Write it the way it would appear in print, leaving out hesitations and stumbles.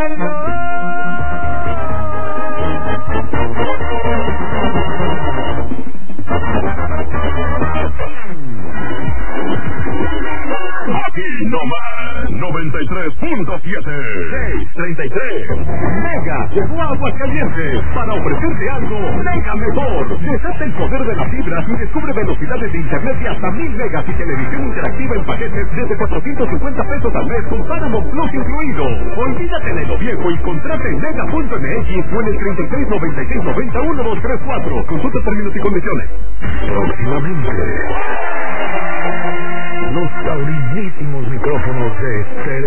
Aquí nomás, 93.7. 633. Mega llegó a Aguascalientes para ofrecerte algo mega mejor. Desata el poder de las fibras y descubre velocidades de internet de hasta 1000 megas y televisión interactiva en paquetes desde 450 pesos al mes con Paramount Plus incluido. Olvídate de lo viejo y contrate en mega.mx o en el 3696901234. Consulta términos y condiciones. Próximamente, los taurinísimos micrófonos de